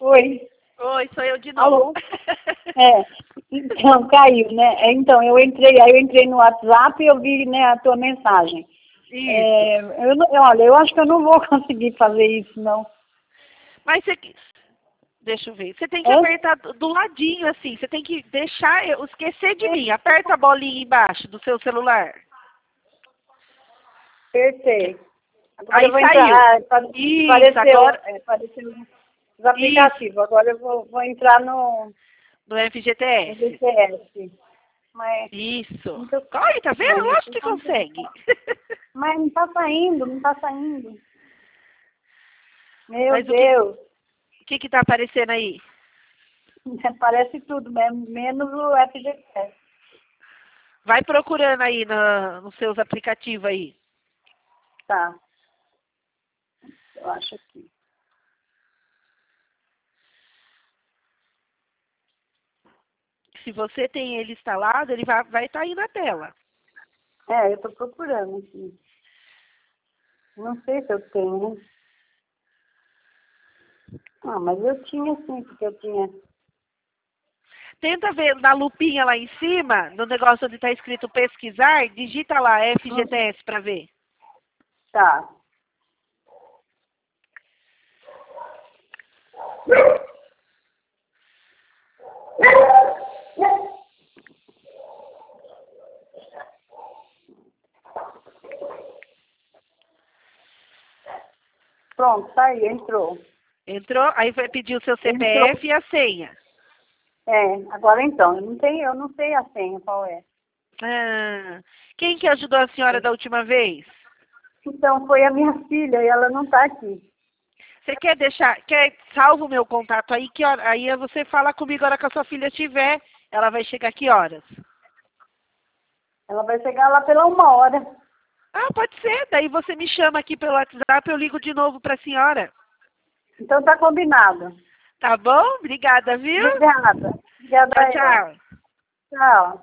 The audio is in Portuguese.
Oi. Oi, sou eu de Alô? novo. É, então, caiu, né? Então, eu entrei no WhatsApp e eu vi, né, a tua mensagem. Isso. Olha, eu acho que eu não vou conseguir fazer isso, não. Mas você... Deixa eu ver. Você tem que Hã? apertar do ladinho, assim. Você tem que deixar eu esquecer de mim. Aperta a bolinha embaixo do seu celular. Apertei. Agora Aí eu vou saiu. entrar. Isso, agora... Apareceu os Isso, aplicativos. Agora eu vou entrar no no FGTS. GTS. Mas, Isso. muito, Olha, tá vendo? mas, Lógico que consegue. mas não tá saindo, não tá saindo. Meu Mas o Deus. que tá aparecendo aí? Parece tudo mesmo, menos o FGTS. Vai procurando aí nos seus aplicativos aí. Tá, eu acho aqui. Se você tem ele instalado, ele vai estar aí na tela. É, eu tô procurando aqui. Não sei se eu tenho, né? Ah, mas eu tinha sim, porque eu tinha. Tenta ver na lupinha lá em cima, no negócio onde está escrito pesquisar, digita lá FGTS para ver. Tá. Pronto, tá aí, entrou. Entrou? Aí vai pedir o seu Entrou. CPF e a senha. É, agora então, eu não sei a senha qual é. Ah, quem que ajudou a senhora da última vez? Então, foi a minha filha e ela não tá aqui. Você quer salvo o meu contato aí, aí você fala comigo a hora que a sua filha estiver, ela vai chegar que horas? Ela vai chegar lá pela 1 hora. Ah, pode ser, daí você me chama aqui pelo WhatsApp, eu ligo de novo para a senhora. Então tá combinado. Tá bom? Obrigada, viu? Obrigada. Obrigada Tchau, a ela. tchau. Tchau.